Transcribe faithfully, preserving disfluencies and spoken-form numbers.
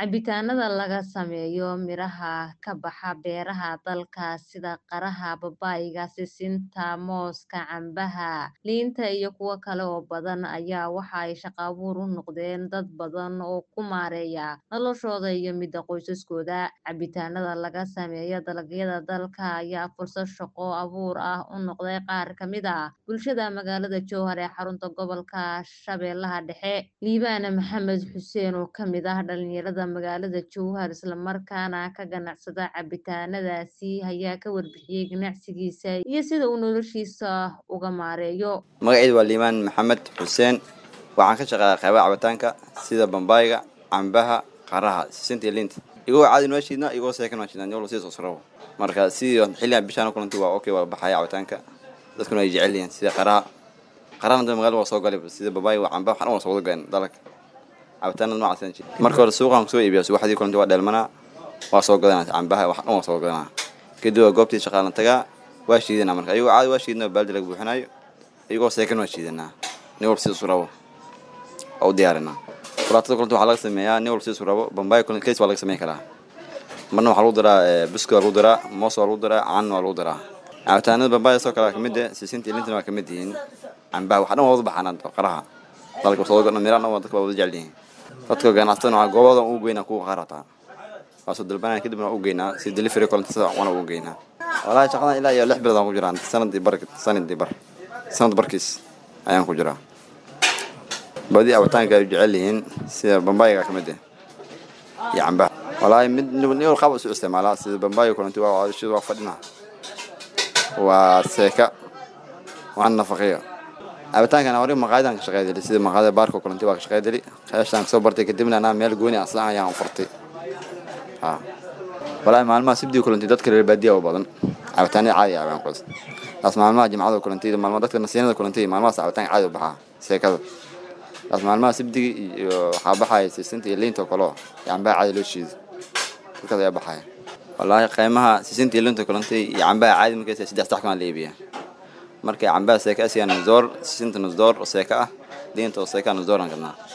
Cabitaanada laga sameeyo miraha ka baxa beeraha dalka sida qaraha, babaayga, sisinta, mooska, cambaha, liinta iyo kuwo kale oo badan ayaa waxa ay shaqo abuur u noqdeen dad badan oo ku maareeya noloshooda iyo midda qoysaskooda. Cabitaanada laga sameeyo dalagyada dalka ayaa fursad shaqo abuur ah u noqday qaar ka mid ah bulshada magaalada Jowhar ee xarunta gobolka Shabeellaha Dhexe. Liibaan Maxamed Xuseen oo ka mid ah dhalinyarada magaalada Jowhar isla markaana ka ganacsada cabitaanadaasi ayaa ka warbixiyay ganacsigiisa iyo sida uu noloshiisa uga maareeyo. Magacaydu waa Liibaan Maxamed Xuseen. Waxaan ka shaqeeyaa qaybaha cabitaanka sida bambaayga, cambaha, qaraha, sisinta iyo liinta. Igoo caadi noo shiidna igoo seekan noo shiidna nolol sii soo soo. Marka sidii xilligan bishaan oo kulantii waa okay waa baxaya cabitaanka. Dadkuna ay jecel yihiin sida qaraha. Qaraha inta magaalada waa soo galay sida bambaayga, cambaha waxaan waa soo wada gayn dalag. Cabitaanada noocaas ah. Marka hore suuqan soo iibiyo subaxdii kulantii waa dhalmana waa soo gadanaa cambaha waxaan waa soo gadanaa. Kadib goobtii shaqaalan tagaa waa shiidana marka ayuu caadi waa shiidna baaldi lagu buuxinayo iyagoo seekan waa shiidana nolol sii soo rabo oo diyaarina. Quraacada kulantii waxa laga sameeyaa nolol sii soo rabo bambaayga kulantii keys waa laga sameyn karaa. Marna waxa lagu daraa buskut lagu daraa, moos lagu daraa, caan lagu daraa. Cabitaanada bambaayga soo kala kamid ah sisinta iyo liinta waa kamid yihiin. Cambaha waxaan wada baxanaa qaraha. Dalka soo gadana mirana waa dadka wada jecel yihiin. dadka ganacsatada waa goobada ugu weyn ku qarata waasoo dalbanay kadib u geynaa si delivery kulantii sida aan u geynaa walaal shaqada ilaa iyo lix bilood aan ku jiraan sanadii bar sanadii bar sanad barkiis ayaan ku jiraa badi abtaanka ay jecel yihiin sida bambaayga kamid ah iyo cambaha walaal mid niyo qabo soo isticmaala sida bambaayga kulantii waa shida waa fadhina waa seeka waan nafaqeeyo abitaankana hore maqaadan ka shaqeeyay sida maqaada baarka kulantii waa ka shaqeeyay qeeshan soo bartay kadibna ana meel gooni aslan ayaan furtay ha walaal maalmaha sibdii kulantii dadka reer baadiya oo badan abitaanada caadi ah baan qoys as maalmaha jimcada kulantii maalmaha dadka nasiinada kulantii maalmaha abitaan caadi u baxa seekada as maalmaha sibdii iyo waxa baxay sisinta iyo liinta kale yaan baa caadi loo shiido dadka ayaa baxay walaal qiimaha sisinta iyo liinta kulantii iyo cambaha caadi markay saddex sax kan leebiya markay cambaha seeka asiyana zoor sisinta zoor seeka ah liinta seeka zoor aan gadnaa